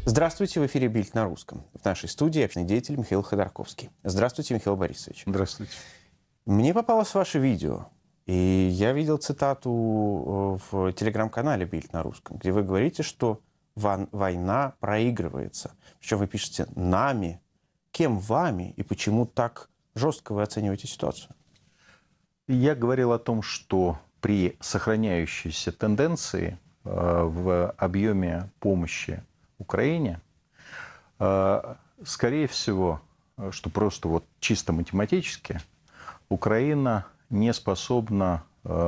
Здравствуйте, в эфире «Бильд на русском». В нашей студии общественный деятель Михаил Ходорковский. Здравствуйте, Михаил Борисович. Здравствуйте. Мне попалось ваше видео, и я видел цитату в телеграм-канале «Бильд на русском», где вы говорите, что война проигрывается. Причем вы пишете «нами». Кем вами и почему так жестко вы оцениваете ситуацию? Я говорил о том, что при сохраняющейся тенденции в объеме помощи Украине, скорее всего, что просто вот чисто математически, Украина не способна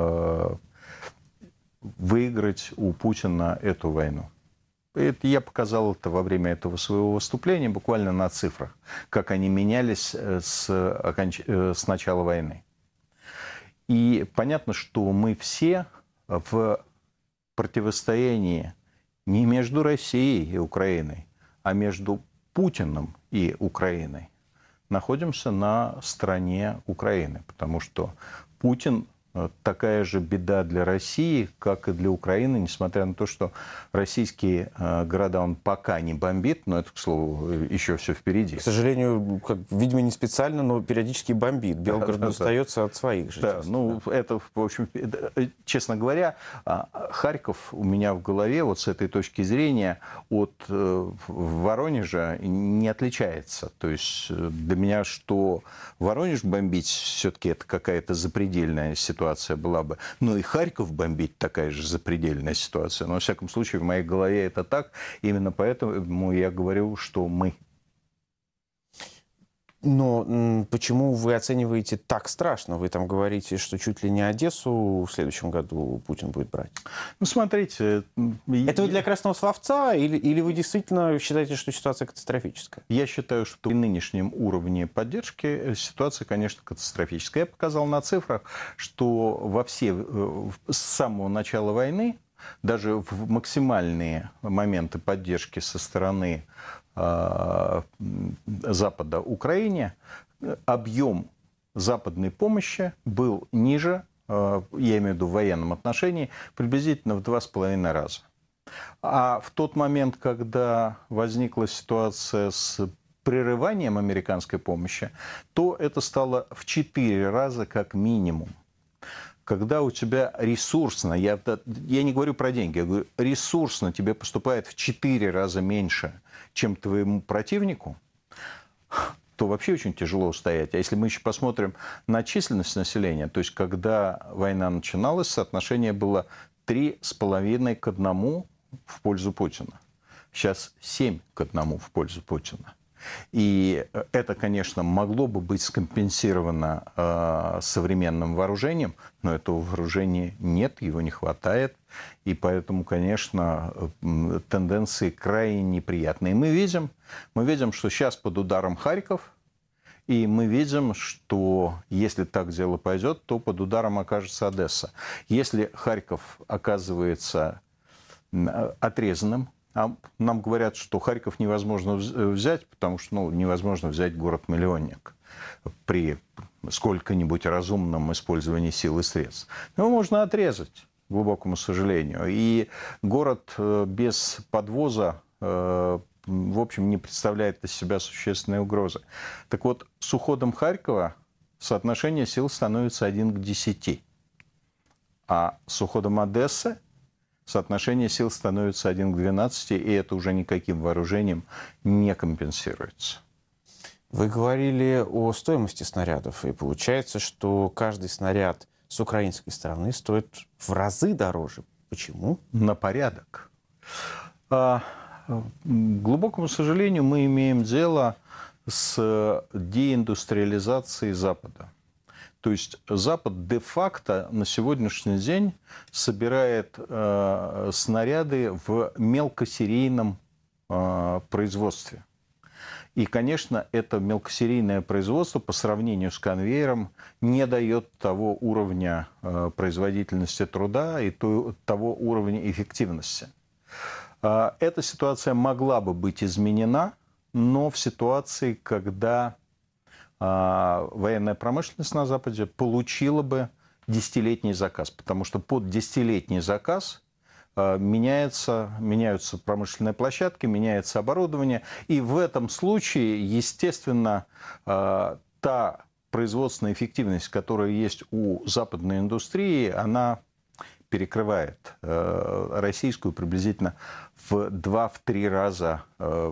выиграть у Путина эту войну. Я показал это во время этого своего выступления, буквально на цифрах, как они менялись с начала войны. И понятно, что мы все в противостоянии не между Россией и Украиной, а между Путиным и Украиной находимся на стороне Украины, потому что Путин такая же беда для России, как и для Украины, несмотря на то, что российские города он пока не бомбит, но это, к слову, еще все впереди. К сожалению, видимо, не специально, но периодически бомбит. Белгород достается от своих же. Да, ну, это, в общем, честно говоря, Харьков у меня в голове, вот с этой точки зрения, от Воронежа не отличается. То есть для меня, что Воронеж бомбить, все-таки это какая-то запредельная ситуация была бы. Но и Харьков бомбить такая же запредельная ситуация. Но, во всяком случае, в моей голове это так. Именно поэтому я говорю, что мы. Но почему вы оцениваете так страшно? Вы там говорите, что чуть ли не Одессу в следующем году Путин будет брать. Ну, смотрите... Это вы для красного словца или вы действительно считаете, что ситуация катастрофическая? Я считаю, что при нынешнем уровне поддержки ситуация, конечно, катастрофическая. Я показал на цифрах, что с самого начала войны, даже в максимальные моменты поддержки со стороны Запада Украине, объем западной помощи был ниже, я имею в виду в военном отношении, приблизительно в 2,5 раза. А в тот момент, когда возникла ситуация с прерыванием американской помощи, то это стало в 4 раза как минимум. Когда у тебя ресурсно, я не говорю про деньги, я говорю, ресурсно тебе поступает в 4 раза меньше, чем твоему противнику, то вообще очень тяжело устоять. А если мы еще посмотрим на численность населения, то есть когда война начиналась, соотношение было 3,5 к 1 в пользу Путина. Сейчас 7 к 1 в пользу Путина. И это, конечно, могло бы быть скомпенсировано современным вооружением, но этого вооружения нет, его не хватает. И поэтому, конечно, тенденции крайне неприятные. Мы видим, что сейчас под ударом Харьков, и мы видим, что если так дело пойдет, то под ударом окажется Одесса. Если Харьков оказывается отрезанным, а нам говорят, что Харьков невозможно взять, потому что невозможно взять город-миллионник при сколько-нибудь разумном использовании сил и средств. Его можно отрезать, к глубокому сожалению. И город без подвоза, в общем, не представляет из себя существенной угрозы. Так вот, с уходом Харькова соотношение сил становится 1 к 10. А с уходом Одессы соотношение сил становится 1 к 12, и это уже никаким вооружением не компенсируется. Вы говорили о стоимости снарядов, и получается, что каждый снаряд с украинской стороны стоит в разы дороже. Почему? На порядок. К глубокому сожалению, мы имеем дело с деиндустриализацией Запада. То есть Запад де-факто на сегодняшний день собирает снаряды в мелкосерийном производстве. И, конечно, это мелкосерийное производство по сравнению с конвейером не дает того уровня производительности труда и того уровня эффективности. Эта ситуация могла бы быть изменена, но в ситуации, когда военная промышленность на Западе получила бы 10-летний заказ. Потому что под 10-летний заказ меняются промышленные площадки, меняется оборудование. И в этом случае, естественно, та производственная эффективность, которая есть у западной индустрии, она перекрывает российскую приблизительно в 2-3 раза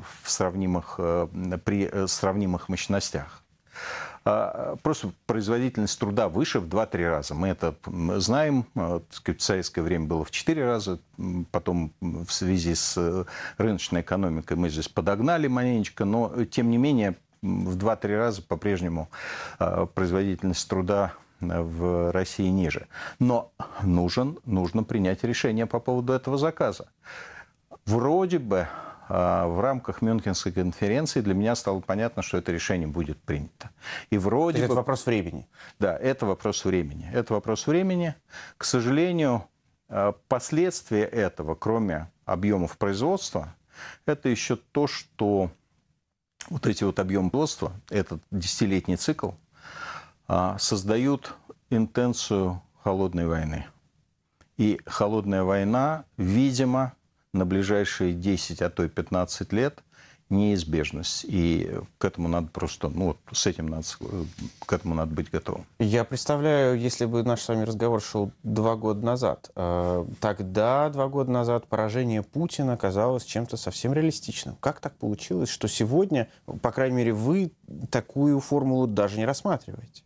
при сравнимых мощностях. Просто производительность труда выше в 2-3 раза. Мы это знаем. В советское время было в 4 раза. Потом в связи с рыночной экономикой мы здесь подогнали маленечко. Но, тем не менее, в 2-3 раза по-прежнему производительность труда в России ниже. Но нужно принять решение по поводу этого заказа. Вроде бы в рамках Мюнхенской конференции для меня стало понятно, что это решение будет принято. И вроде бы... Это вопрос времени. Да, это вопрос времени. Это вопрос времени. К сожалению, последствия этого, кроме объемов производства, это еще то, что вот эти вот объемы производства, этот десятилетний цикл, создают интенцию холодной войны. И холодная война, видимо, на ближайшие 10, а то и 15 лет неизбежность. И к этому надо просто, к этому надо быть готовым. Я представляю, если бы наш с вами разговор шел 2 года назад, тогда, 2 года назад, поражение Путина казалось чем-то совсем реалистичным. Как так получилось, что сегодня, по крайней мере, вы такую формулу даже не рассматриваете?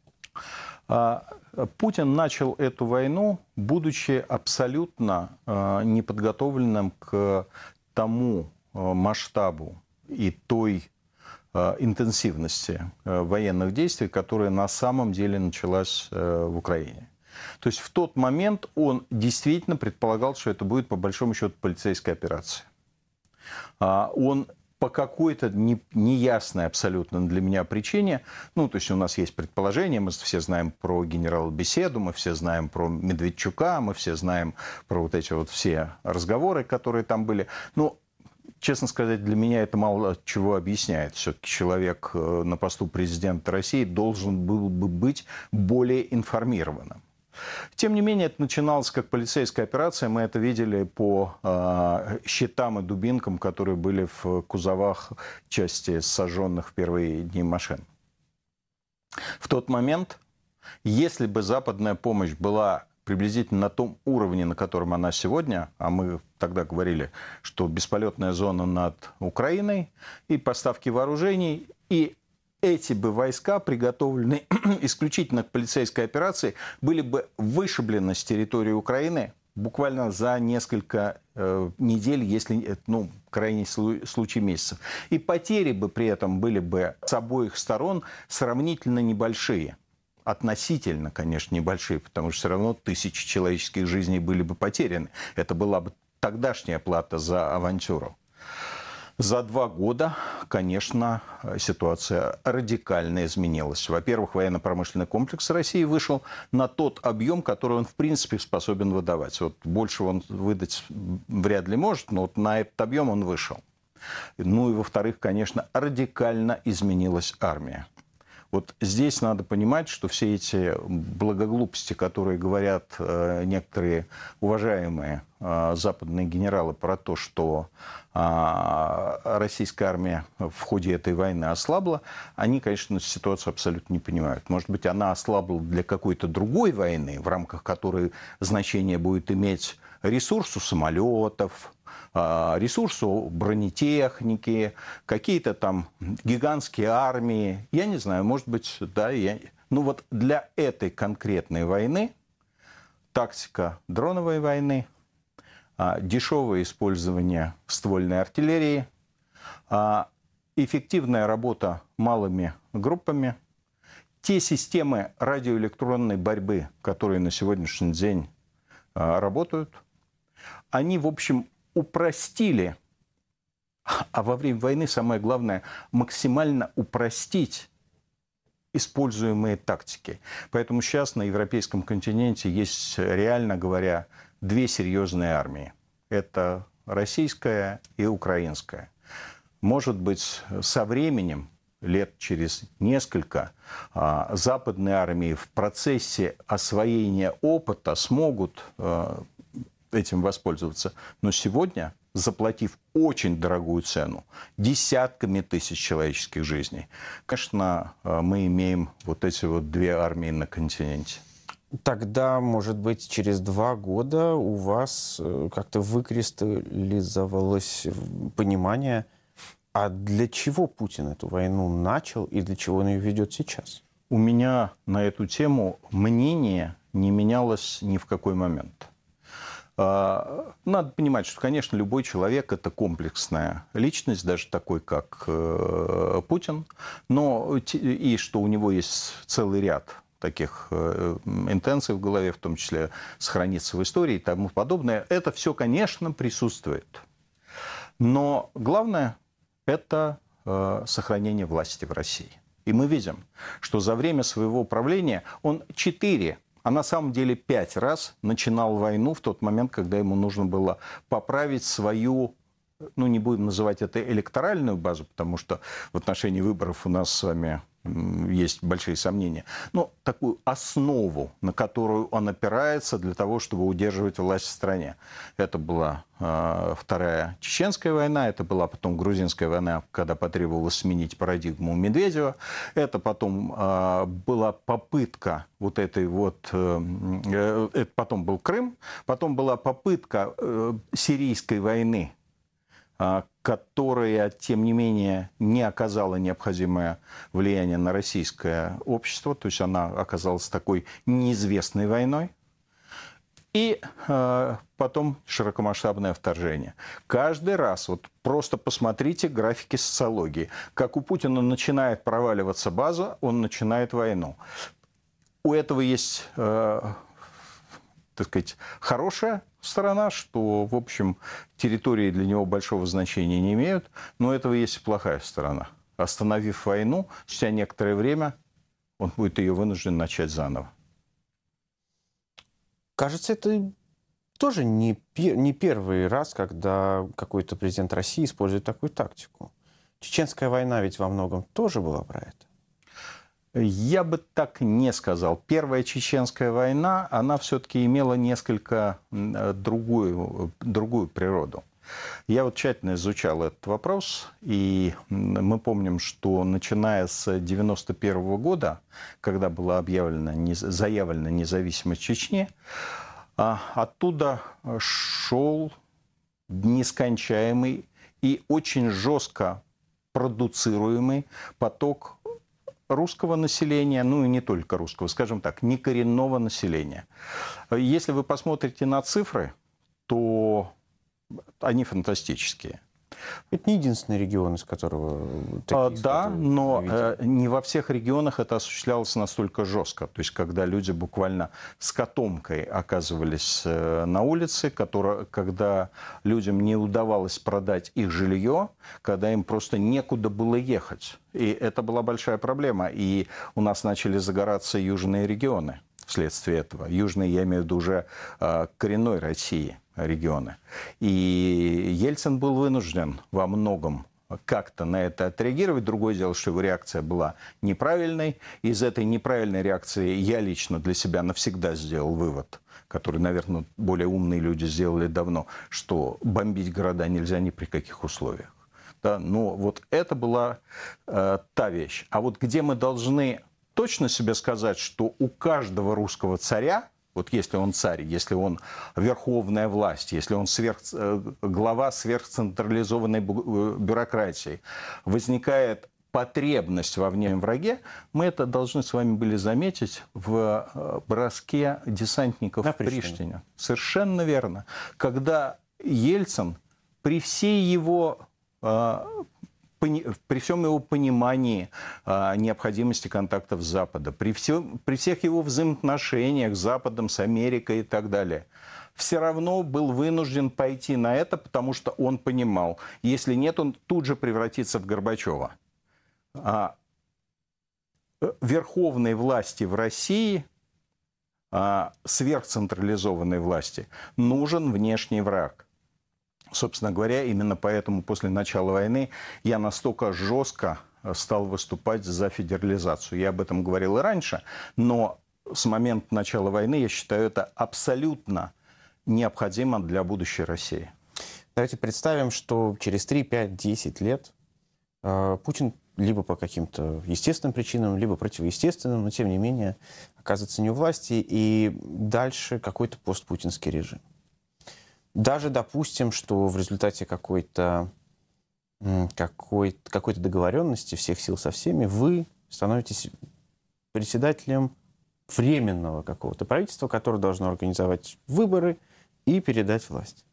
Путин начал эту войну, будучи абсолютно неподготовленным к тому масштабу и той интенсивности военных действий, которая на самом деле началась в Украине. То есть в тот момент он действительно предполагал, что это будет по большому счету полицейская операция. Он по какой-то неясной абсолютно для меня причине, то есть у нас есть предположение, мы все знаем про генерала Беседу, мы все знаем про Медведчука, мы все знаем про вот эти вот все разговоры, которые там были. Но, честно сказать, для меня это мало чего объясняет. Все-таки человек на посту президента России должен был бы быть более информированным. Тем не менее, это начиналось как полицейская операция. Мы это видели по щитам и дубинкам, которые были в кузовах части сожженных в первые дни машин. В тот момент, если бы западная помощь была приблизительно на том уровне, на котором она сегодня, а мы тогда говорили, что бесполетная зона над Украиной и поставки вооружений, и эти бы войска, приготовленные исключительно к полицейской операции, были бы вышиблены с территории Украины буквально за несколько недель, если, крайний случай месяцев. И потери бы при этом были бы с обоих сторон сравнительно небольшие. Относительно, конечно, небольшие, потому что все равно 1000 человеческих жизней были бы потеряны. Это была бы тогдашняя плата за авантюру. За 2 года, конечно, ситуация радикально изменилась. Во-первых, военно-промышленный комплекс России вышел на тот объем, который он, в принципе, способен выдавать. Вот больше он выдать вряд ли может, но вот на этот объем он вышел. И, во-вторых, конечно, радикально изменилась армия. Вот здесь надо понимать, что все эти благоглупости, которые говорят некоторые уважаемые западные генералы про то, что российская армия в ходе этой войны ослабла, они, конечно, ситуацию абсолютно не понимают. Может быть, она ослабла для какой-то другой войны, в рамках которой значение будет иметь ресурс у самолетов, ресурсу бронетехники, какие-то там гигантские армии. Я не знаю, может быть, да. Вот для этой конкретной войны тактика дроновой войны, дешевое использование ствольной артиллерии, эффективная работа малыми группами, те системы радиоэлектронной борьбы, которые на сегодняшний день работают, они, в общем, упростили, а во время войны самое главное максимально упростить используемые тактики. Поэтому сейчас на европейском континенте есть, реально говоря, 2 серьезные армии. Это российская и украинская. Может быть, со временем, лет через несколько, западные армии в процессе освоения опыта смогут этим воспользоваться. Но сегодня, заплатив очень дорогую цену, десятками тысяч человеческих жизней, конечно, мы имеем вот эти вот две армии на континенте. Тогда, может быть, через 2 года у вас как-то выкристаллизовалось понимание, а для чего Путин эту войну начал и для чего он ее ведет сейчас? У меня на эту тему мнение не менялось ни в какой момент. Надо понимать, что, конечно, любой человек – это комплексная личность, даже такой, как Путин, но и что у него есть целый ряд таких интенций в голове, в том числе сохраниться в истории и тому подобное. Это все, конечно, присутствует. Но главное – это сохранение власти в России. И мы видим, что за время своего правления он 4, а на самом деле 5 раз начинал войну в тот момент, когда ему нужно было поправить свою, ну не будем называть это электоральную базу, потому что в отношении выборов у нас с вами есть большие сомнения, но такую основу, на которую он опирается для того, чтобы удерживать власть в стране. Это была Вторая Чеченская война, это была потом Грузинская война, когда потребовалось сменить парадигму Медведева, это потом была попытка вот этой вот, это потом был Крым, потом была попытка сирийской войны, которая, тем не менее, не оказала необходимое влияние на российское общество, то есть она оказалась такой неизвестной войной. И потом широкомасштабное вторжение. Каждый раз, вот просто посмотрите графики социологии, как у Путина начинает проваливаться база, он начинает войну. У этого есть, так сказать, хорошая сторона, что, в общем, территории для него большого значения не имеют, но у этого есть и плохая сторона. Остановив войну, спустя некоторое время он будет ее вынужден начать заново. Кажется, это тоже не первый раз, когда какой-то президент России использует такую тактику. Чеченская война ведь во многом тоже была про это. Я бы так не сказал. Первая Чеченская война, она все-таки имела несколько другую природу. Я вот тщательно изучал этот вопрос, и мы помним, что начиная с 1991 года, когда была заявлена независимость Чечни, оттуда шел нескончаемый и очень жестко продуцируемый поток русского населения, ну и не только русского, скажем так, некоренного населения. Если вы посмотрите на цифры, то они фантастические. Это не единственный регион, из которого такие Да, но видели. не во всех регионах это осуществлялось настолько жестко. То есть, когда люди буквально с котомкой оказывались на улице, когда людям не удавалось продать их жилье, когда им просто некуда было ехать. И это была большая проблема. И у нас начали загораться южные регионы вследствие этого. Южные, я имею в виду уже коренной России регионы. И Ельцин был вынужден во многом как-то на это отреагировать. Другое дело, что его реакция была неправильной. Из этой неправильной реакции я лично для себя навсегда сделал вывод, который, наверное, более умные люди сделали давно, что бомбить города нельзя ни при каких условиях. Да? Но вот это была та вещь. А вот где мы должны точно себе сказать, что у каждого русского царя, вот если он царь, если он верховная власть, если он глава сверхцентрализованной бюрократии, возникает потребность во внешнем враге, мы это должны с вами были заметить в броске десантников в Приштине. Совершенно верно. Когда Ельцин при всем его понимании необходимости контактов с Западом, при всех его взаимоотношениях с Западом, с Америкой и так далее, все равно был вынужден пойти на это, потому что он понимал, если нет, он тут же превратится в Горбачева. Верховной власти в России, сверхцентрализованной власти, нужен внешний враг. Собственно говоря, именно поэтому после начала войны я настолько жестко стал выступать за федерализацию. Я об этом говорил и раньше, но с момента начала войны я считаю это абсолютно необходимо для будущей России. Давайте представим, что через 3, 5, 10 лет Путин либо по каким-то естественным причинам, либо противоестественным, но тем не менее оказывается не у власти, и дальше какой-то постпутинский режим. Даже допустим, что в результате какой-то договоренности всех сил со всеми вы становитесь председателем временного какого-то правительства, которое должно организовать выборы и передать власть.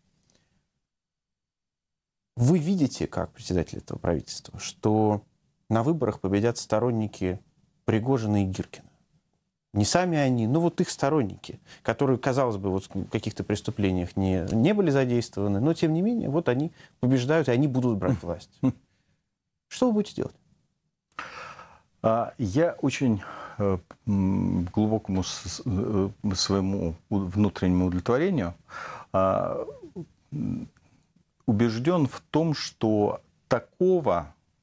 Вы видите, как председатель этого правительства, что на выборах победят сторонники Пригожина и Гиркина. Не сами они, но вот их сторонники, которые, казалось бы, вот в каких-то преступлениях не были задействованы, но тем не менее, вот они побеждают, и они будут брать власть. Что вы будете делать? Я очень глубокому своему внутреннему удовлетворению убежден в том, что такой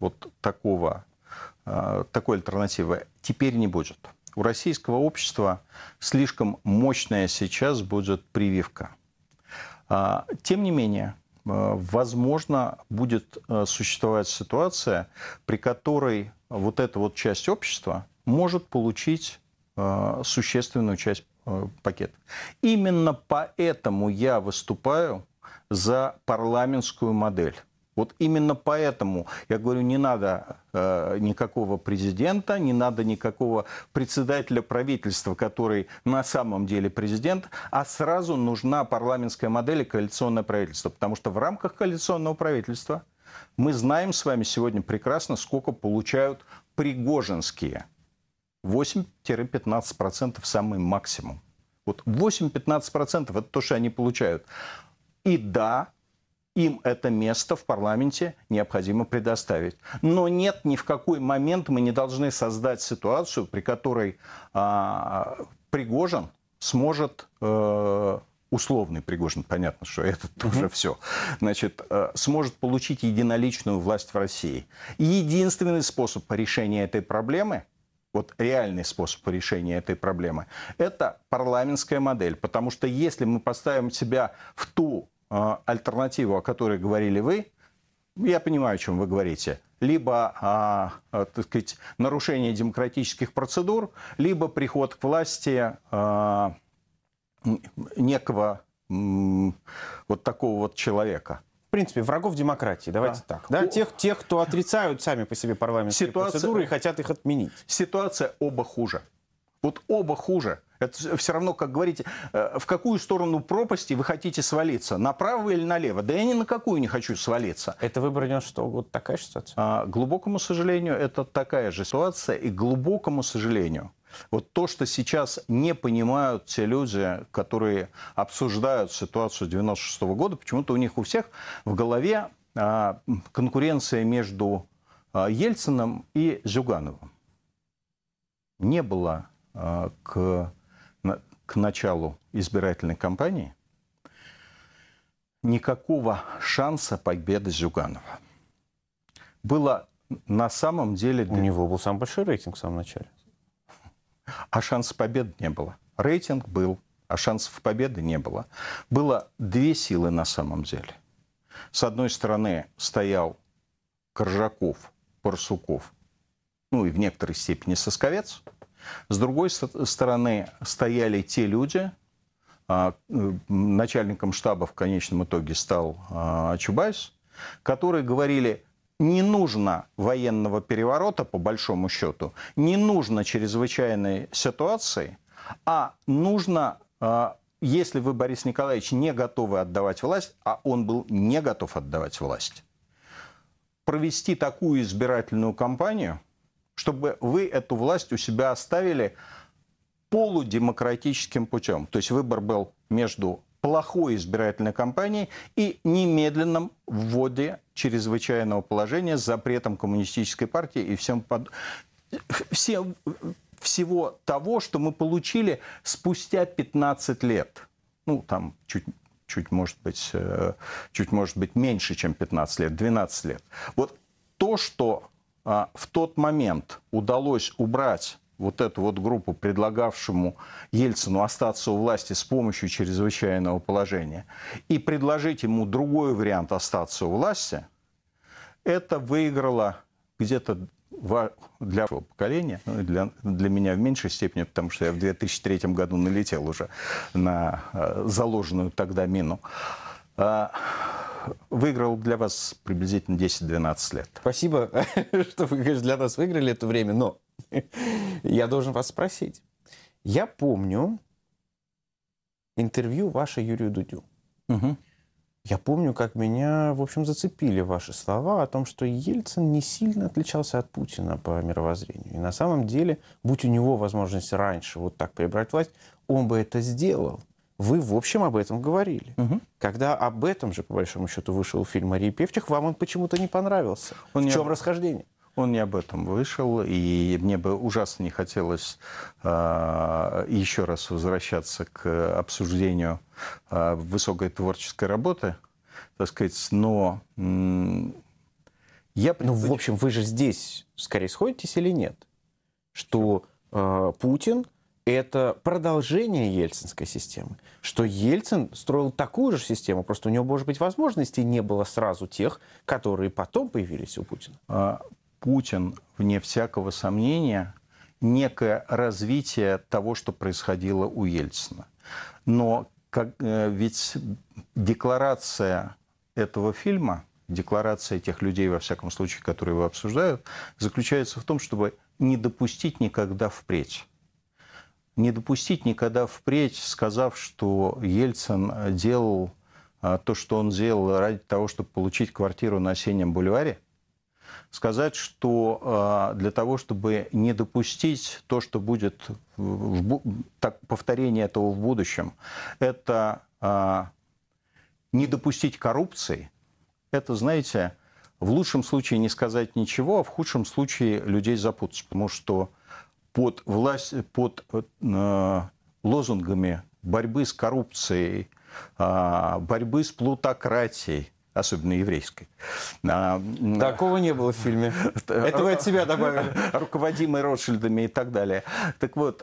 альтернативы теперь не будет. У российского общества слишком мощная сейчас будет прививка. Тем не менее, возможно, будет существовать ситуация, при которой вот эта вот часть общества может получить существенную часть пакета. Именно поэтому я выступаю за парламентскую модель. Вот именно поэтому я говорю, не надо никакого президента, не надо никакого председателя правительства, который на самом деле президент, а сразу нужна парламентская модель и коалиционное правительство. Потому что в рамках коалиционного правительства мы знаем с вами сегодня прекрасно, сколько получают пригожинские. 8-15% самый максимум. Вот 8-15% это то, что они получают. И да, им это место в парламенте необходимо предоставить. Но нет, ни в какой момент мы не должны создать ситуацию, при которой Пригожин сможет, условный Пригожин, понятно, что это тоже все, значит, сможет получить единоличную власть в России. И единственный способ решения этой проблемы, вот реальный способ решения этой проблемы, это парламентская модель. Потому что если мы поставим себя в ту альтернативу, о которой говорили вы, я понимаю, о чем вы говорите, либо, так сказать, нарушение демократических процедур, либо приход к власти некого вот такого вот человека. В принципе, врагов демократии, давайте так. Да? Тех, кто отрицают сами по себе парламентские процедуры и хотят их отменить. Ситуация оба хуже. Вот оба хуже. Это все равно, как говорите, в какую сторону пропасти вы хотите свалиться? Направо или налево? Да я ни на какую не хочу свалиться. Это выбор что вот такая же ситуация? К глубокому сожалению, это такая же ситуация. И к глубокому сожалению, вот то, что сейчас не понимают те люди, которые обсуждают ситуацию 96 года, почему-то у них у всех в голове конкуренция между Ельциным и Зюгановым. Не было к началу избирательной кампании никакого шанса победы Зюганова. Было на самом деле... У него был самый большой рейтинг в самом начале. А шанса победы не было. Рейтинг был, а шансов победы не было. Было две силы на самом деле. С одной стороны стоял Коржаков, Барсуков, ну и в некоторой степени Сосковец. С другой стороны стояли те люди, начальником штаба в конечном итоге стал Чубайс, которые говорили, не нужно военного переворота, по большому счету, не нужно чрезвычайной ситуации, а нужно, если вы, Борис Николаевич, не готовы отдавать власть, а он был не готов отдавать власть, провести такую избирательную кампанию, чтобы вы эту власть у себя оставили полудемократическим путем. То есть выбор был между плохой избирательной кампанией и немедленным вводе чрезвычайного положения с запретом коммунистической партии и всего того, что мы получили спустя 15 лет. Ну, там чуть может быть меньше, чем 15 лет, 12 лет. Вот то, что в тот момент удалось убрать вот эту вот группу, предлагавшему Ельцину остаться у власти с помощью чрезвычайного положения, и предложить ему другой вариант остаться у власти, это выиграло где-то для нашего поколения, для меня в меньшей степени, потому что я в 2003 году налетел уже на заложенную тогда мину, выиграл для вас приблизительно 10-12 лет. Спасибо, что вы, конечно, для нас выиграли это время, но я должен вас спросить. Я помню интервью ваше Юрию Дудю. Угу. Я помню, как меня, в общем, зацепили ваши слова о том, что Ельцин не сильно отличался от Путина по мировоззрению. И на самом деле, будь у него возможность раньше вот так перебрать власть, он бы это сделал. Вы, в общем, об этом говорили. Угу. Когда об этом же, по большому счету, вышел фильм Марии Певчих, вам он почему-то не понравился. В чем расхождение? Он не об этом вышел, и мне бы ужасно не хотелось еще раз возвращаться к обсуждению высокой творческой работы, так сказать, но я... Ну, в общем, вы же здесь скорее сходитесь или нет? Что Путин – это продолжение ельцинской системы. Что Ельцин строил такую же систему, просто у него, может быть, возможностей не было сразу тех, которые потом появились у Путина. Путин, вне всякого сомнения, некое развитие того, что происходило у Ельцина. Но ведь декларация этого фильма, декларация тех людей, во всяком случае, которые его обсуждают, заключается в том, чтобы не допустить никогда впредь. Не допустить никогда впредь, сказав, что Ельцин делал то, что он делал ради того, чтобы получить квартиру на Осеннем бульваре, сказать, что для того, чтобы не допустить то, что будет повторение этого в будущем, это не допустить коррупции, это, знаете, в лучшем случае не сказать ничего, а в худшем случае людей запутать. Потому что под лозунгами борьбы с коррупцией, борьбы с плутократией, особенно еврейской. Такого не было в фильме. Это вы от себя добавили. Руководимый Ротшильдами и так далее. Так вот,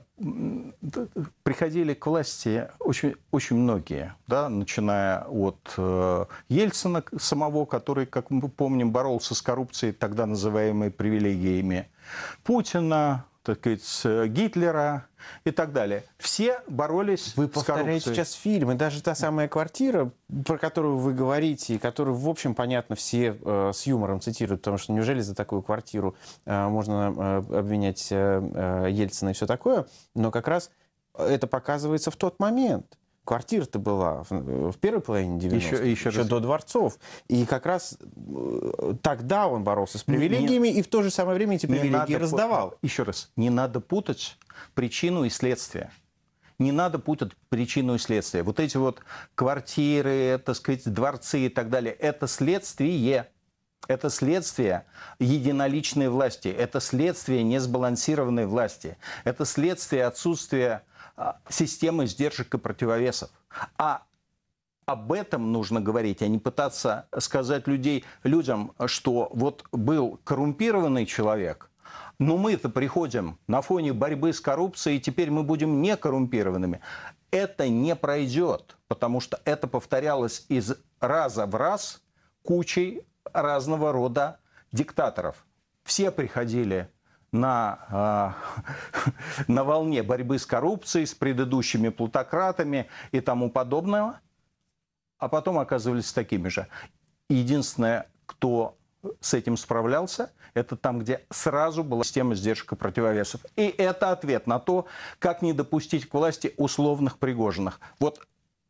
приходили к власти очень, очень многие, да, начиная от Ельцина самого, который, как мы помним, боролся с коррупцией, тогда называемой привилегиями, Путина, так сказать, Гитлера и так далее. Все боролись с коррупцией. Вы повторяете сейчас фильм, и даже та самая квартира, про которую вы говорите, и которую, в общем, понятно, все с юмором цитируют, потому что неужели за такую квартиру можно обвинять Ельцина и все такое, но как раз это показывается в тот момент. Квартира-то была в первой половине 90-х, еще до дворцов. И как раз тогда он боролся с привилегиями и в то же самое время эти привилегии раздавал. Еще раз, не надо путать причину и следствие. Не надо путать причину и следствие. Вот эти вот квартиры, так сказать, дворцы и так далее, это следствие. Это следствие единоличной власти. Это следствие несбалансированной власти. Это следствие отсутствия системы сдержек и противовесов. А об этом нужно говорить, а не пытаться сказать людям, что вот был коррумпированный человек, но мы-то приходим на фоне борьбы с коррупцией, и теперь мы будем не коррумпированными. Это не пройдет, потому что это повторялось из раза в раз кучей разного рода диктаторов. Все приходили на волне борьбы с коррупцией, с предыдущими плутократами и тому подобное, а потом оказывались такими же. Единственное, кто с этим справлялся, это там, где сразу была система сдержек и противовесов. И это ответ на то, как не допустить к власти условных Пригожиных. Вот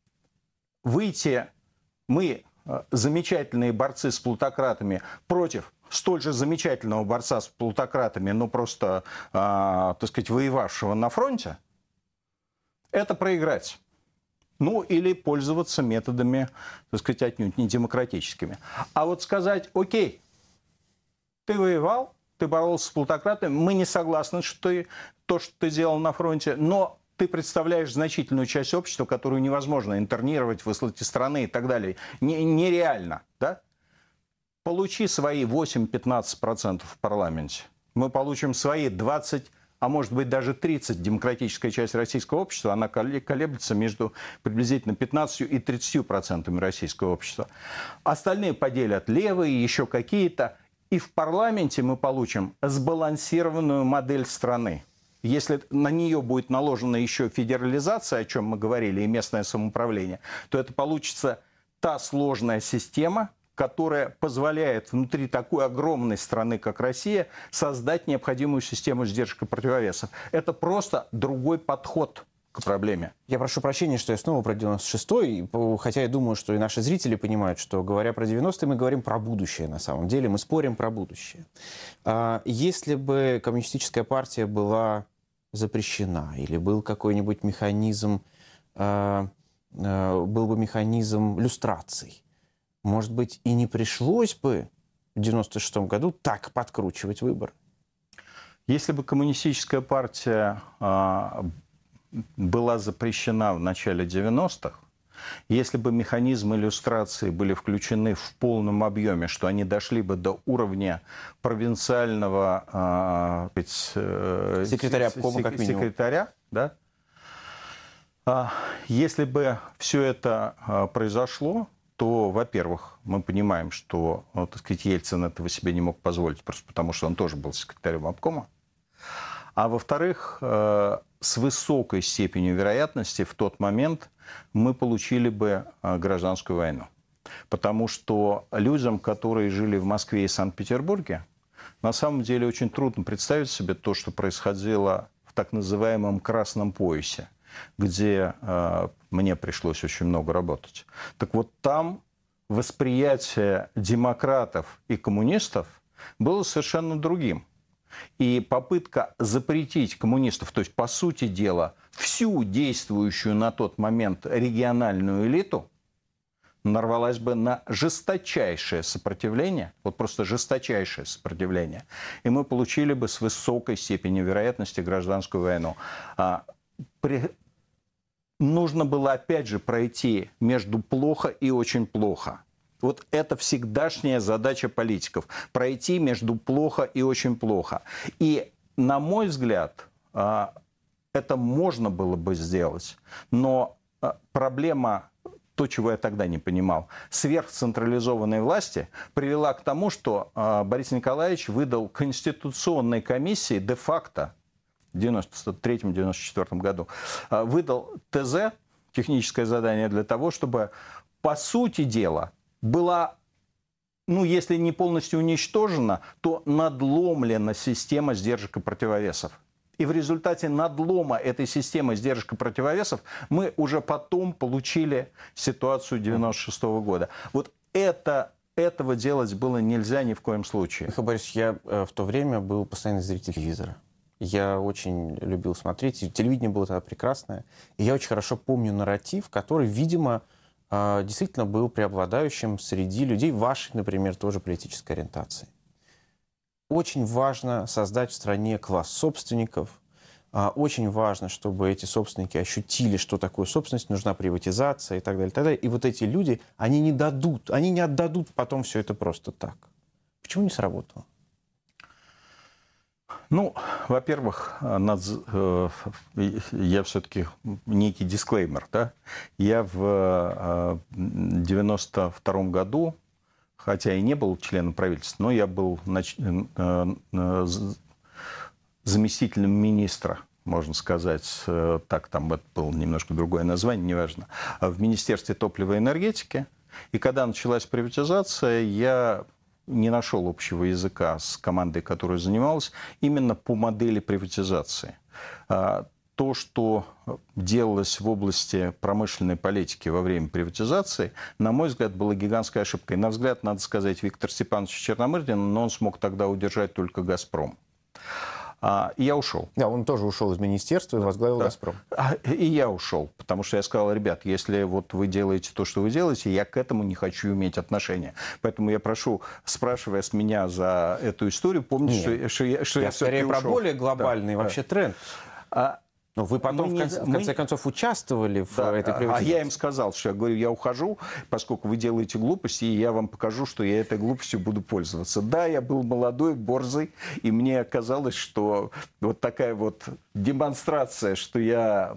выйти мы, замечательные борцы с плутократами, против столь же замечательного борца с плутократами, но просто, так сказать, воевавшего на фронте, это проиграть. Ну, или пользоваться методами, так сказать, отнюдь не демократическими. А вот сказать, окей, ты воевал, ты боролся с плутократами, мы не согласны, что то, что ты делал на фронте, но ты представляешь значительную часть общества, которую невозможно интернировать, выслать из страны и так далее. Нереально, да? Получи свои 8-15% в парламенте. Мы получим свои 20 а может быть даже 30, демократическая часть российского общества, она колеблется между приблизительно 15 и 30% российского общества. Остальные поделят левые, еще какие-то. И в парламенте мы получим сбалансированную модель страны. Если на нее будет наложена еще федерализация, о чем мы говорили, и местное самоуправление, то это получится та сложная система, которая позволяет внутри такой огромной страны, как Россия, создать необходимую систему сдержек и противовесов. Это просто другой подход к проблеме. Я прошу прощения, что я снова про 96-й, хотя я думаю, что и наши зрители понимают, что, говоря про 90-е, мы говорим про будущее на самом деле, мы спорим про будущее. Если бы коммунистическая партия была запрещена, или был какой-нибудь механизм, был бы механизм люстраций, может быть, и не пришлось бы в 96-м году так подкручивать выборы? Если бы коммунистическая партия была запрещена в начале 90-х, если бы механизмы иллюстрации были включены в полном объеме, что они дошли бы до уровня провинциального секретаря обкома, как минимум. Секретаря, да? Если бы все это произошло, то, во-первых, мы понимаем, что, так сказать, Ельцин этого себе не мог позволить, просто потому что он тоже был секретарем обкома. А во-вторых, с высокой степенью вероятности в тот момент мы получили бы гражданскую войну. Потому что людям, которые жили в Москве и Санкт-Петербурге, на самом деле очень трудно представить себе то, что происходило в так называемом «красном поясе», где мне пришлось очень много работать. Так вот там восприятие демократов и коммунистов было совершенно другим. И попытка запретить коммунистов, то есть, по сути дела, всю действующую на тот момент региональную элиту, нарвалась бы на жесточайшее сопротивление, вот просто жесточайшее сопротивление, и мы получили бы с высокой степенью вероятности гражданскую войну. Нужно было, опять же, пройти между плохо и очень плохо. Вот это всегдашняя задача политиков – пройти между плохо и очень плохо. И, на мой взгляд, это можно было бы сделать, но проблема, то, чего я тогда не понимал, сверхцентрализованной власти привела к тому, что Борис Николаевич выдал Конституционной комиссии де-факто в 1993-1994 году, выдал ТЗ, техническое задание, для того, чтобы, по сути дела, была, ну, если не полностью уничтожена, то надломлена система сдержек и противовесов. И в результате надлома этой системы сдержек и противовесов мы уже потом получили ситуацию 1996 года. Вот этого делать было нельзя ни в коем случае. Михаил Борисович, я в то время был постоянный зритель телевизора. Я очень любил смотреть. Телевидение было тогда прекрасное. И я очень хорошо помню нарратив, который, видимо, действительно был преобладающим среди людей вашей, например, тоже политической ориентации. Очень важно создать в стране класс собственников. Очень важно, чтобы эти собственники ощутили, что такое собственность, нужна приватизация и так далее, и так далее. И вот эти люди, они не отдадут потом все это просто так. Почему не сработало? Ну, во-первых, я все-таки некий дисклеймер, да? Я в 92 году, хотя и не был членом правительства, но я был заместителем министра, можно сказать, так, там это было немножко другое название, неважно, в Министерстве топлива и энергетики. И когда началась приватизация, я не нашел общего языка с командой, которая занималась именно по модели приватизации. То, что делалось в области промышленной политики во время приватизации, на мой взгляд, было гигантской ошибкой. На взгляд, надо сказать, Виктора Степановича Черномырдина, но он смог тогда удержать только «Газпром». И я ушел. Да, он тоже ушел из министерства и возглавил «Газпром». И я ушел, потому что я сказал: ребят, если вот вы делаете то, что вы делаете, я к этому не хочу иметь отношения. Поэтому я прошу, спрашивая с меня за эту историю, помните, что я скорее про более глобальный вообще тренд. Но вы потом, в конце концов, участвовали в этой приватизации. А я им сказал, что я говорю, я ухожу, поскольку вы делаете глупости, и я вам покажу, что я этой глупостью буду пользоваться. Да, я был молодой, борзый, и мне казалось, что вот такая вот демонстрация, что я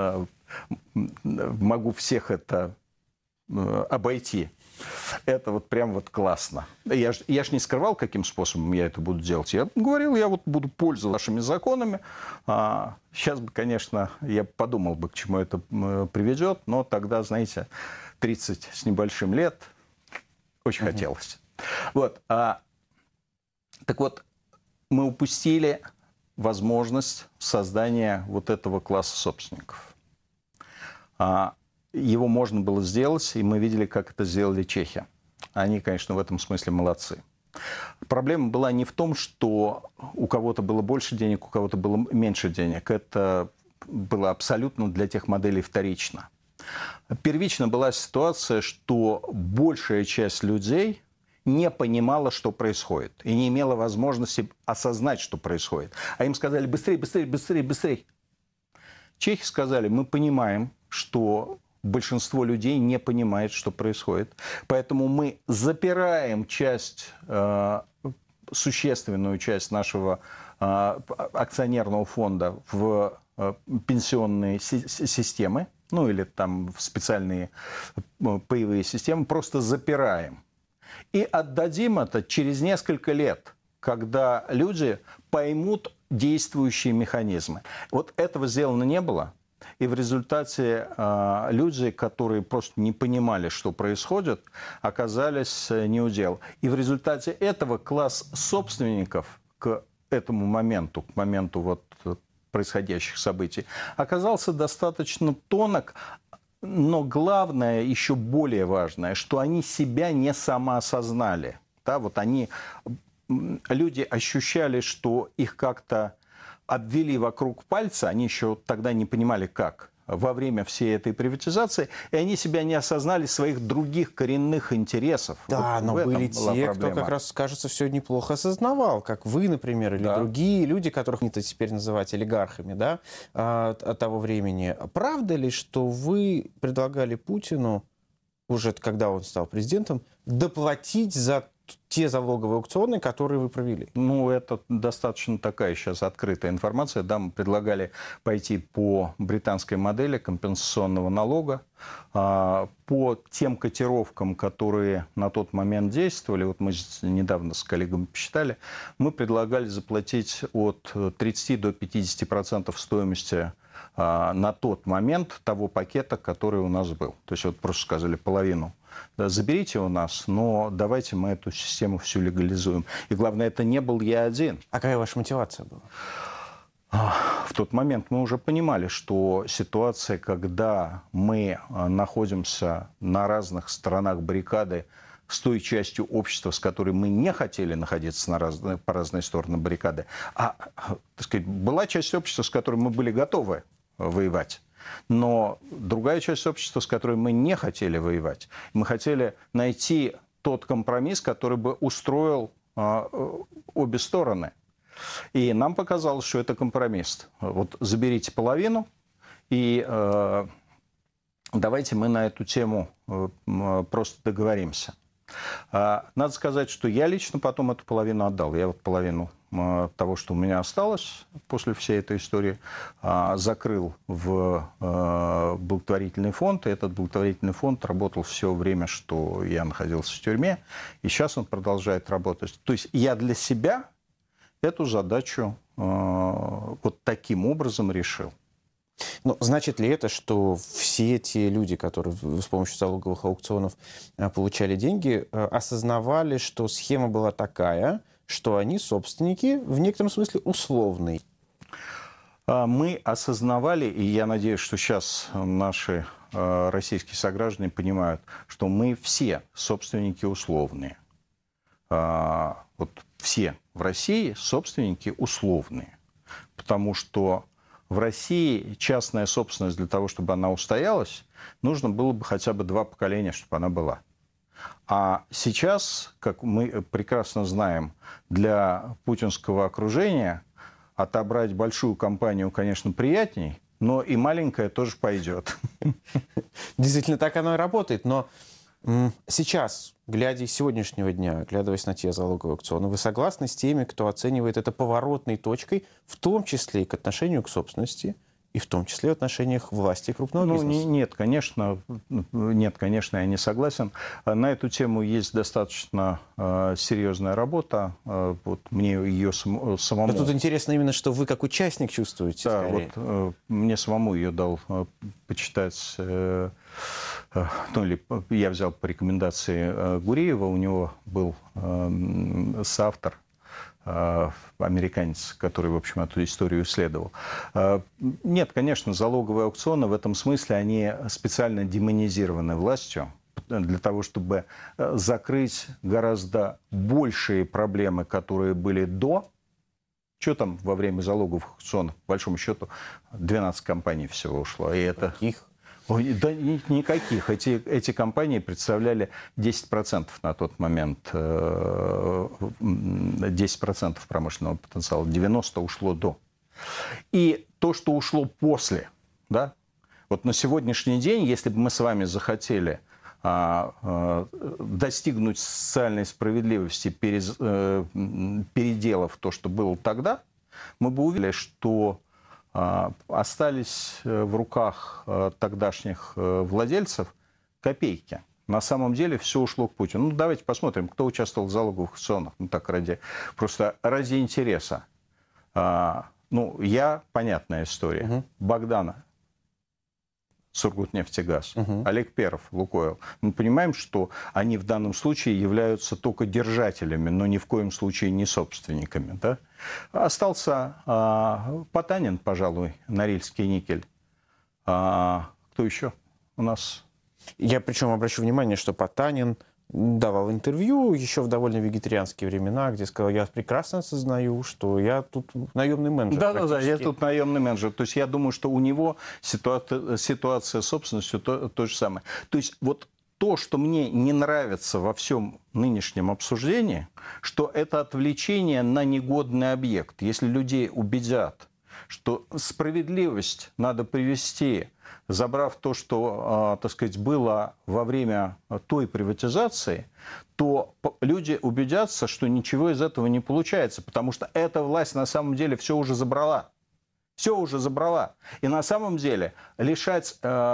могу всех это обойти. Это вот прям вот классно. Я ж не скрывал, каким способом я это буду делать. Я говорил, я вот буду пользоваться вашими законами. Сейчас бы, конечно, я подумал бы, к чему это приведет, но тогда, знаете, 30 с небольшим лет очень хотелось. Вот. Так вот, мы упустили возможность создания вот этого класса собственников. Его можно было сделать, и мы видели, как это сделали чехи. Они, конечно, в этом смысле молодцы. Проблема была не в том, что у кого-то было больше денег, у кого-то было меньше денег. Это было абсолютно для тех моделей вторично. Первично была ситуация, что большая часть людей не понимала, что происходит, и не имела возможности осознать, что происходит. А им сказали: быстрее, быстрее, быстрее, быстрее. Чехи сказали: мы понимаем, что большинство людей не понимает, что происходит. Поэтому мы запираем существенную часть нашего акционерного фонда в пенсионные системы, ну или там в специальные паевые системы, просто запираем. И отдадим это через несколько лет, когда люди поймут действующие механизмы. Вот этого сделано не было. И в результате люди, которые просто не понимали, что происходит, оказались не у дел. И в результате этого класс собственников к этому моменту, к моменту вот происходящих событий, оказался достаточно тонок. Но главное, еще более важное, что они себя не самоосознали. Да, вот люди ощущали, что их как-то обвели вокруг пальца, они еще тогда не понимали, как, во время всей этой приватизации, и они себя не осознали своих других коренных интересов. Да, вот но были те, кто как раз, кажется, все неплохо осознавал, как вы, например, или другие люди, которых принято теперь называть олигархами, да, от того времени. Правда ли, что вы предлагали Путину, уже когда он стал президентом, доплатить за те залоговые аукционы, которые вы провели? Ну, это достаточно такая сейчас открытая информация. Да, мы предлагали пойти по британской модели компенсационного налога, по тем котировкам, которые на тот момент действовали. Вот мы недавно с коллегами посчитали. Мы предлагали заплатить от 30 до 50% стоимости на тот момент того пакета, который у нас был. То есть вот просто сказали половину. Да, заберите у нас, но давайте мы эту систему всю легализуем. И главное, это не был я один. А какая ваша мотивация была? В тот момент мы уже понимали, что ситуация, когда мы находимся на разных сторонах баррикады с той частью общества, с которой мы не хотели находиться по разные стороны баррикады, так сказать, была часть общества, с которой мы были готовы воевать. Но другая часть общества, с которой мы не хотели воевать, мы хотели найти тот компромисс, который бы устроил обе стороны. И нам показалось, что это компромисс. Вот заберите половину, и давайте мы на эту тему просто договоримся. Надо сказать, что я лично потом эту половину отдал. Я вот половину того, что у меня осталось после всей этой истории, закрыл в благотворительный фонд. И этот благотворительный фонд работал все время, что я находился в тюрьме. И сейчас он продолжает работать. То есть я для себя эту задачу вот таким образом решил. Ну, значит ли это, что все те люди, которые с помощью залоговых аукционов получали деньги, осознавали, что схема была такая, что они собственники в некотором смысле условные? Мы осознавали, и я надеюсь, что сейчас наши российские сограждане понимают, что мы все собственники условные. Вот все в России собственники условные. Потому что в России частная собственность для того, чтобы она устоялась, нужно было бы хотя бы 2 поколения, чтобы она была. А сейчас, как мы прекрасно знаем, для путинского окружения отобрать большую компанию, конечно, приятней, но и маленькая тоже пойдет. Действительно, так оно и работает. Но сейчас, глядя из сегодняшнего дня, глядываясь на те залоговые аукционы, вы согласны с теми, кто оценивает это поворотной точкой, в том числе и к отношению к собственности, и в том числе в отношениях власти и крупного бизнеса? Нет, конечно, я не согласен. На эту тему есть достаточно серьезная работа. Вот мне ее самому... Но тут интересно именно, что вы как участник чувствуете. Да, скорее. вот мне самому ее дал почитать, ну или я взял по рекомендации Гуреева, у него был соавтор, американец, который, в общем, эту историю исследовал. Нет, конечно, залоговые аукционы в этом смысле, они специально демонизированы властью для того, чтобы закрыть гораздо большие проблемы, которые были до. Что там во время залоговых аукционов? По большому счету 12 компаний всего ушло. И это... Каких? Да никаких. Эти компании представляли 10% на тот момент, 10% промышленного потенциала, 90% ушло до. И то, что ушло после, да, вот на сегодняшний день, если бы мы с вами захотели достигнуть социальной справедливости, переделав то, что было тогда, мы бы увидели, что остались в руках тогдашних владельцев копейки. На самом деле все ушло к Путину. Ну, давайте посмотрим, кто участвовал в залоговых аукционах. Ну, так просто ради интереса. Понятная история. Богдана, Сургутнефтегаз, Олег Перов, Лукойл. Мы понимаем, что они в данном случае являются только держателями, но ни в коем случае не собственниками. Да? Остался Потанин, пожалуй, Норильский никель. Кто еще у нас? Я причем обращу внимание, что Потанин давал интервью еще в довольно вегетарианские времена, где сказал: я прекрасно осознаю, что я тут наемный менеджер. Да, я тут наемный менеджер. То есть я думаю, что у него ситуация с собственностью то же самое. То есть вот то, что мне не нравится во всем нынешнем обсуждении, что это отвлечение на негодный объект. Если людей убедят, что справедливость надо привести, забрав то, что, так сказать, было во время той приватизации, то люди убедятся, что ничего из этого не получается, потому что эта власть на самом деле все уже забрала. Все уже забрала. И на самом деле лишать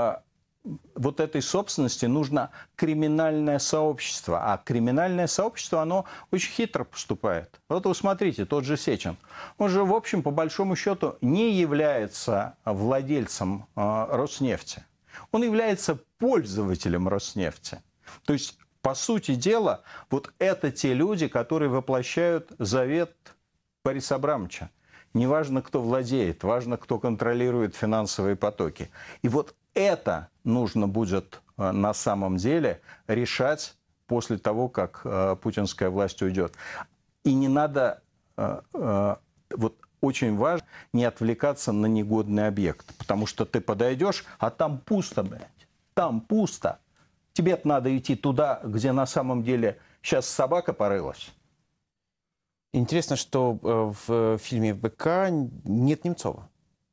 вот этой собственности нужно криминальное сообщество. А криминальное сообщество, оно очень хитро поступает. Вот вы смотрите, тот же Сечин. Он же, в общем, по большому счету, не является владельцем Роснефти. Он является пользователем Роснефти. То есть, по сути дела, вот это те люди, которые воплощают завет Бориса Абрамовича. Неважно, кто владеет, важно, кто контролирует финансовые потоки. И вот это нужно будет на самом деле решать после того, как путинская власть уйдет. И не надо, вот очень важно, не отвлекаться на негодный объект. Потому что ты подойдешь, а там пусто, блядь. Там пусто. Тебе-то надо идти туда, где на самом деле сейчас собака порылась. Интересно, что в фильме БК нет Немцова.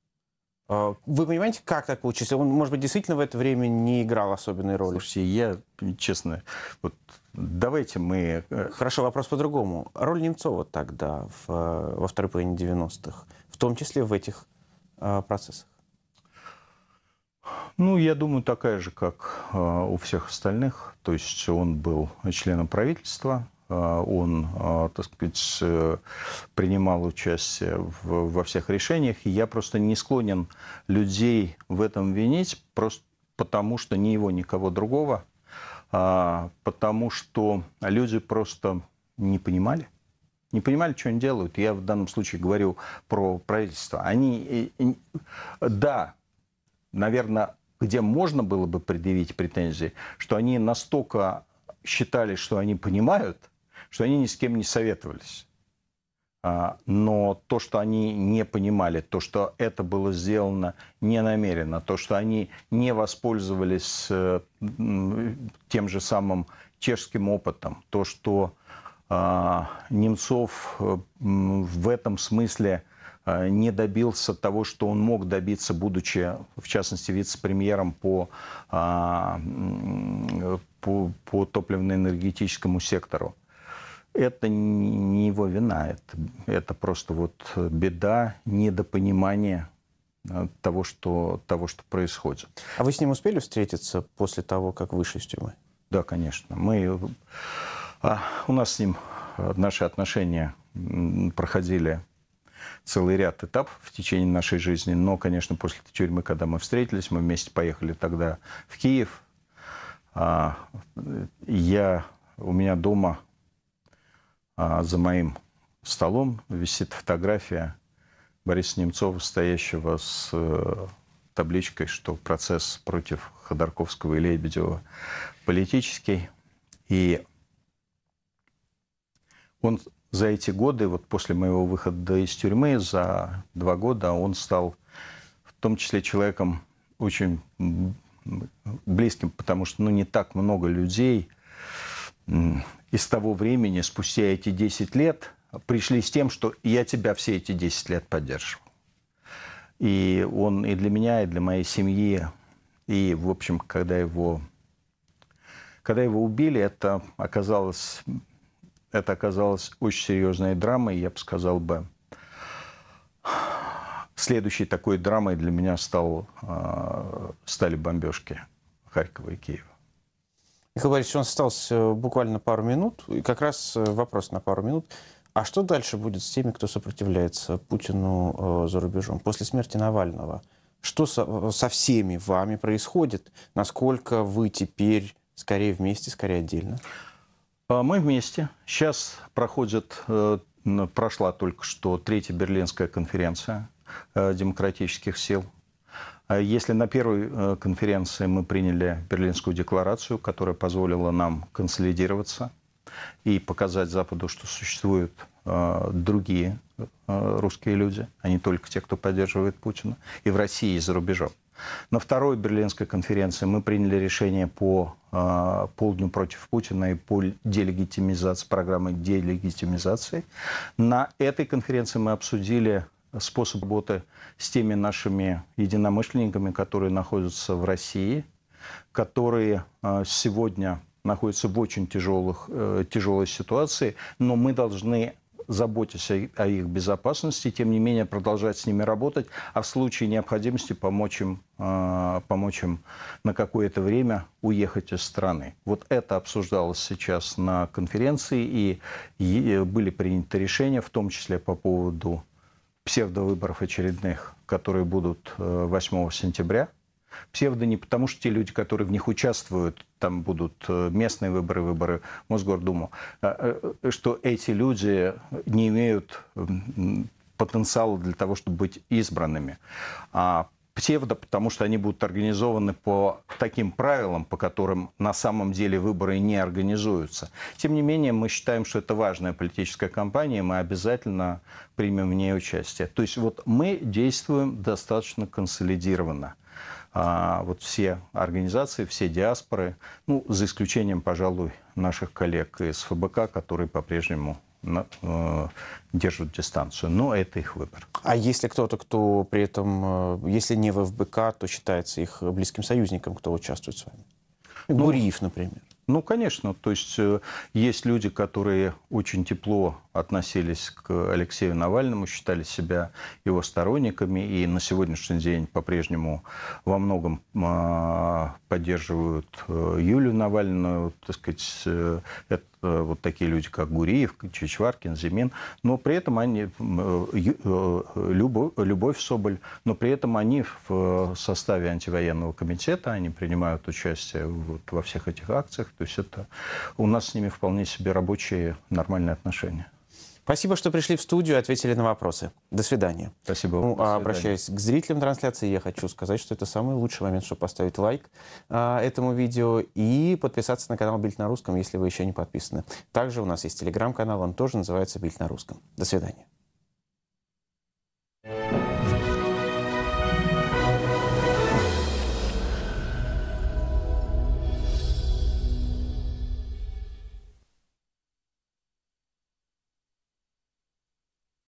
Вы понимаете, как так получилось? Он, может быть, действительно в это время не играл особенной роли? Слушайте, я, честно, вот давайте мы... Хорошо, вопрос по-другому. Роль Немцова тогда, во второй половине 90-х, в том числе в этих процессах? Ну, я думаю, такая же, как у всех остальных. То есть он был членом правительства, он, так сказать, принимал участие во всех решениях. И я просто не склонен людей в этом винить, просто потому что ни его, никого другого, потому что люди просто не понимали. Не понимали, что они делают. Я в данном случае говорю про правительство. Они, да, наверное, где можно было бы предъявить претензии, что они настолько считали, что они понимают, что они ни с кем не советовались. Но то, что они не понимали, то, что это было сделано не намеренно, то, что они не воспользовались тем же самым чешским опытом, то, что Немцов в этом смысле не добился того, что он мог добиться, будучи, в частности, вице-премьером по топливно-энергетическому сектору. Это не его вина, это просто вот беда, недопонимание того, что происходит. А вы с ним успели встретиться после того, как вышли из тюрьмы? Да, конечно. У нас с ним наши отношения проходили целый ряд этапов в течение нашей жизни. Но, конечно, после тюрьмы, когда мы встретились, мы вместе поехали тогда в Киев. У меня дома за моим столом висит фотография Бориса Немцова, стоящего с табличкой, что процесс против Ходорковского и Лебедева политический. И он за эти годы, вот после моего выхода из тюрьмы, за 2 года, он стал в том числе человеком очень близким, потому что не так много людей из того времени, спустя эти 10 лет, пришли с тем, что я тебя все эти 10 лет поддерживал. И он и для меня, и для моей семьи, и, в общем, когда его убили, это оказалось очень серьезной драмой. Я бы сказал бы, следующей такой драмой для меня стали бомбежки Харькова и Киева. Михаил Борисович, у нас осталось буквально пару минут. И как раз вопрос на пару минут. А что дальше будет с теми, кто сопротивляется Путину за рубежом? После смерти Навального что со всеми вами происходит? Насколько вы теперь скорее вместе, скорее отдельно? Мы вместе. Сейчас прошла только что 3-я Берлинская конференция демократических сил. Если на первой конференции мы приняли Берлинскую декларацию, которая позволила нам консолидироваться и показать Западу, что существуют другие русские люди, а не только те, кто поддерживает Путина, и в России, и за рубежом. На второй Берлинской конференции мы приняли решение по полдню против Путина и по делегитимизации, программы делегитимизации. На этой конференции мы обсудили способ работы с теми нашими единомышленниками, которые находятся в России, которые сегодня находятся в очень тяжелой ситуации, но мы должны заботиться о их безопасности, тем не менее продолжать с ними работать, а в случае необходимости помочь им на какое-то время уехать из страны. Вот это обсуждалось сейчас на конференции, и были приняты решения, в том числе по поводу псевдовыборов очередных, которые будут 8 сентября. Псевдо не потому, что те люди, которые в них участвуют, там будут местные выборы, выборы в Мосгордуму, что эти люди не имеют потенциала для того, чтобы быть избранными. А псевдо, потому что они будут организованы по таким правилам, по которым на самом деле выборы не организуются. Тем не менее, мы считаем, что это важная политическая кампания, и мы обязательно примем в ней участие. То есть вот мы действуем достаточно консолидированно. Вот все организации, все диаспоры, за исключением, пожалуй, наших коллег из ФБК, которые по-прежнему держат дистанцию. Но это их выбор. А если кто-то, кто при этом, если не в ФБК, то считается их близким союзником, кто участвует с вами? Гуриев, например. Конечно. То есть есть люди, которые очень тепло относились к Алексею Навальному, считали себя его сторонниками и на сегодняшний день по-прежнему во многом поддерживают Юлию Навальную. Так сказать, это вот такие люди, как Гуриев, Чичваркин, Зимин. Но при этом они, Любовь Соболь, но при этом они в составе антивоенного комитета, они принимают участие во всех этих акциях. То есть это у нас с ними вполне себе рабочие, нормальные отношения. Спасибо, что пришли в студию и ответили на вопросы. До свидания. Спасибо. Обращаясь к зрителям трансляции, я хочу сказать, что это самый лучший момент, чтобы поставить лайк этому видео и подписаться на канал «Бильд на русском», если вы еще не подписаны. Также у нас есть телеграм-канал, он тоже называется «Бильд на русском». До свидания.